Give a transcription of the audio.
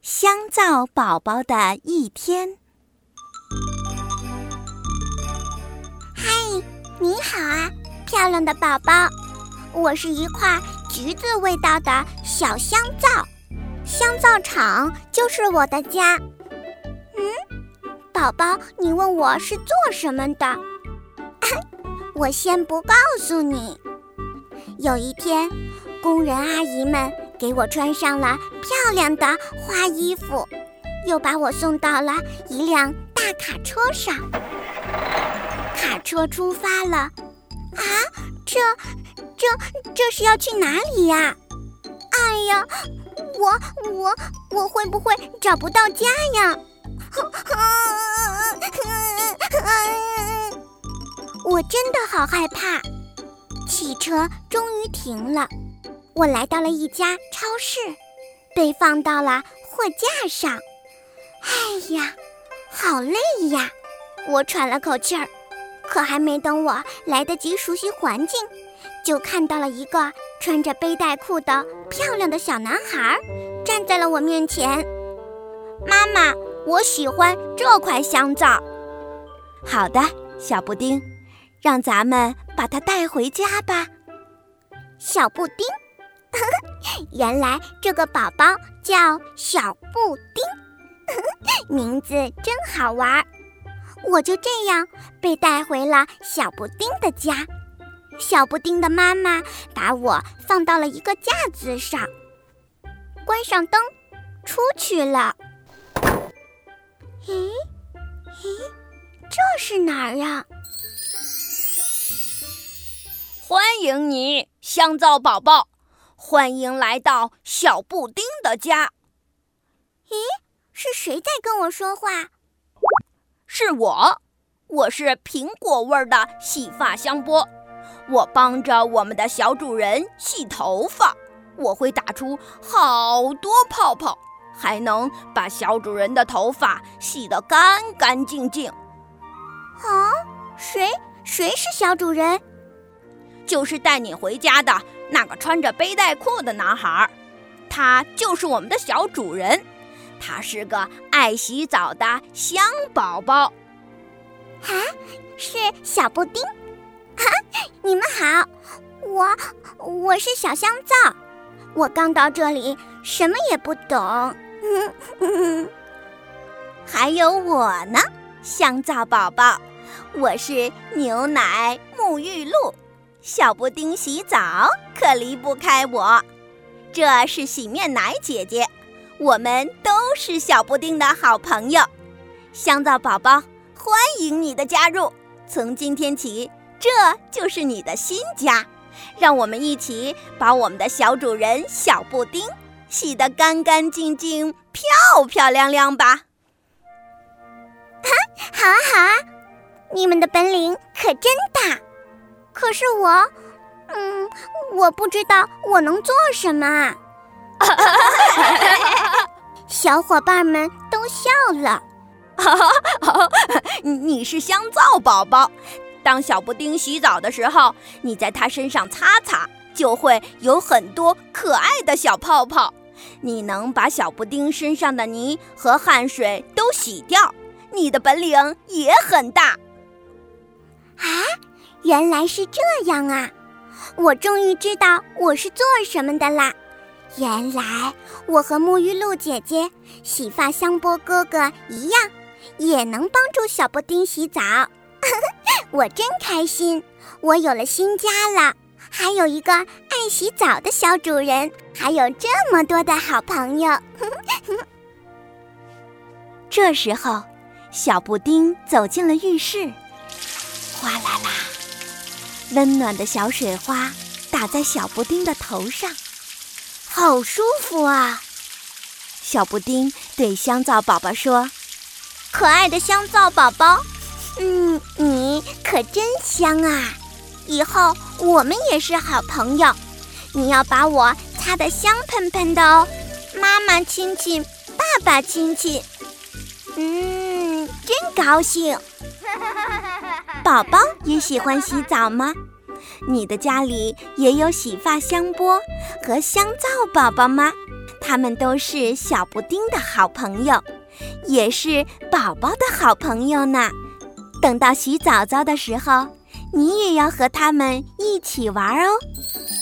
香皂宝宝的一天。 嗨，你好啊，漂亮的宝宝，我是一块橘子味道的小香皂，香皂厂就是我的家。宝宝，你问我是做什么的？我先不告诉你。有一天，工人阿姨们给我穿上了漂亮的花衣服，又把我送到了一辆大卡车上。卡车出发了。啊，这是要去哪里呀？哎呀，我会不会找不到家呀？我真的好害怕。汽车终于停了，我来到了一家超市，被放到了货架上。哎呀，好累呀！我喘了口气儿，可还没等我来得及熟悉环境，就看到了一个穿着背带裤的漂亮的小男孩站在了我面前。妈妈，我喜欢这块香皂。 好的，小布丁，让咱们把它带回家吧。 小布丁，原来这个宝宝叫小布丁，名字真好玩。我就这样被带回了小布丁的家。小布丁的妈妈把我放到了一个架子上，关上灯，出去了。咦，这是哪儿呀？ 欢迎你，香皂宝宝，欢迎来到小布丁的家。 咦，是谁在跟我说话？ 是我是苹果味的洗发香波，我帮着我们的小主人洗头发，我会打出好多泡泡，还能把小主人的头发洗得干干净净。 啊，谁是小主人？ 就是带你回家的那个穿着背带裤的男孩，他就是我们的小主人，他是个爱洗澡的香宝宝。 啊，是小布丁。你们好，我是小香皂，我刚到这里，什么也不懂。 还有我呢，香皂宝宝，我是牛奶沐浴露，小布丁洗澡可离不开我。这是洗面奶姐姐，我们都是小布丁的好朋友。香皂宝宝，欢迎你的加入，从今天起，这就是你的新家。让我们一起把我们的小主人小布丁洗得干干净净、漂漂亮亮吧。 好啊好啊，你们的本领可真大。可是我不知道我能做什么啊。小伙伴们都笑了。 你是香皂宝宝，当小布丁洗澡的时候，你在它身上擦擦，就会有很多可爱的小泡泡。你能把小布丁身上的泥和汗水都洗掉，你的本领也很大。 啊，原来是这样啊！我终于知道我是做什么的啦。原来我和沐浴露姐姐、洗发香波哥哥一样，也能帮助小布丁洗澡。我真开心，我有了新家了，还有一个爱洗澡的小主人，还有这么多的好朋友。 这时候，小布丁走进了浴室，哗啦啦，温暖的小水花打在小布丁的头上，好舒服啊！小布丁对香皂宝宝说：“ 可爱的香皂宝宝，你可真香啊！以后我们也是好朋友，你要把我擦得香喷喷的哦。妈妈亲亲，爸爸亲亲。真高兴。 宝宝也喜欢洗澡吗？你的家里也有洗发香波和香皂宝宝吗？ 它们都是小布丁的好朋友，也是宝宝的好朋友呢。等到洗澡澡的时候，你也要和它们一起玩哦。